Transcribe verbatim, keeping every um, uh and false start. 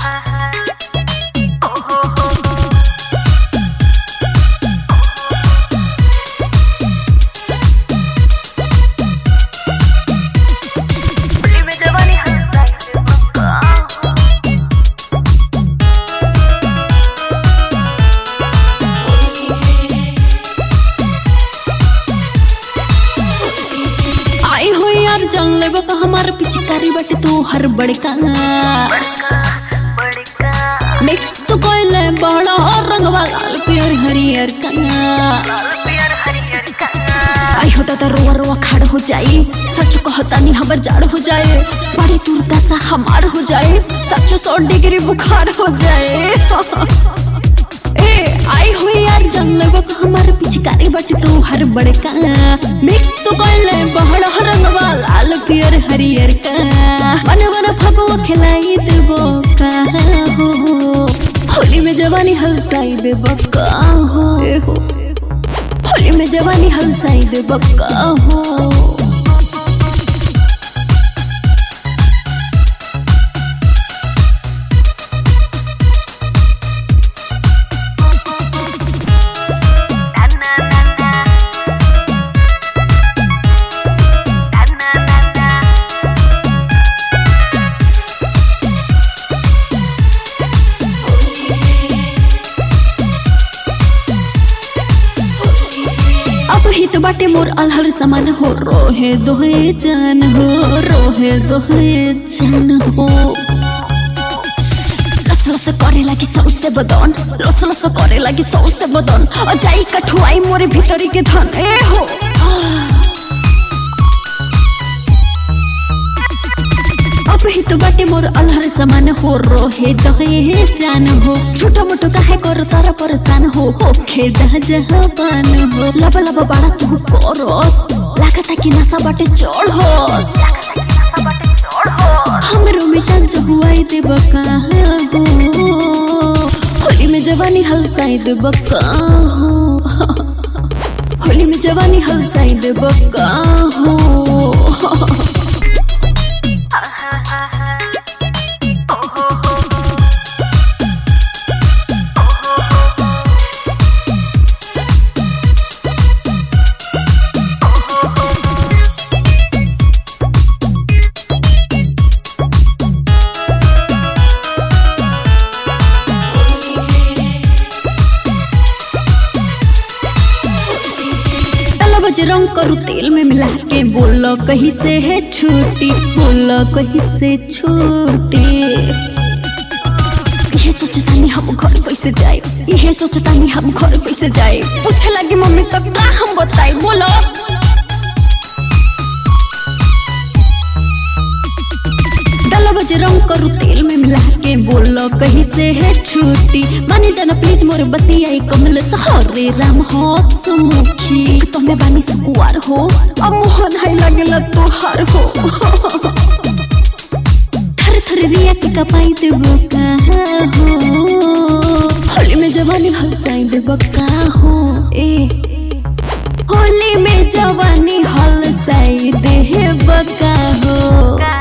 जान लेबो तो हमार पिचकारी बाटे तू हर बड़का मिक्स तो कोइले बड़ा और रंगवा लाल पियर हरियर का आई होता तो रोवा रोवा खाड़ हो जाए सच कहता नहीं हमार जाड़ हो जाए बड़ी तुरता सा हमार हो जाए सच सौ डिग्री बुखार हो जाए ए आई हो यार जान लेबो तो हमार पिचकारी बाटे तू हर बड़का मिक्स तो कोइले बड़ा रंगवा लाल पियर हरियर का मन मन फगुआ खिलाई देबो का हो होली में जवानी हलसाई देबो का हो होली में जवानी हलसाई देबो का हो हित बाटे मोर अलहर समान हो रोहे दोहे जान हो रोहे दोहे जान हो लस लस करे लगी सौसे बदन लस लस करे लगी सौसे बदन और जाई कठुआई मोरे भीतरी के धन ए हो अब हित बाटे मोर अलहर समान हो रोहे दोहे जान हो छोटा मोटो काहे कर तारा परेशान हो हो खेदा जहान हो लब लब बड़ा तू करो लागता कि नशा बाटे चढ़ हो हमरो में चल जहुआई देब का हो होली में जवानी हलसाई देब का हो होली में जवानी हलसाई देब का हो रंग करू तेल में मिला के बोलो कहीं से है छूटी बोलो कहीं से छूटी ये सोचता नहीं हम घर कैसे जाए ये सोचता नहीं हम घर कैसे जाए पूछे लगी मम्मी तो का हम बताए बोलो बजे रंग करू तेल में मिला के बोलो कहीं से है छूटी मानी जाना प्लीज मोर बतिया कमल सहरे राम हो सुमुखी तुम्हें बानी सकुआर हो अब मोहन हाय लगेला तोहार हो थर थर रिया के कपाई देबो का हो होली में जवानी हलसाई देबो का हो ए होली में जवानी हलसाई देबो का हो।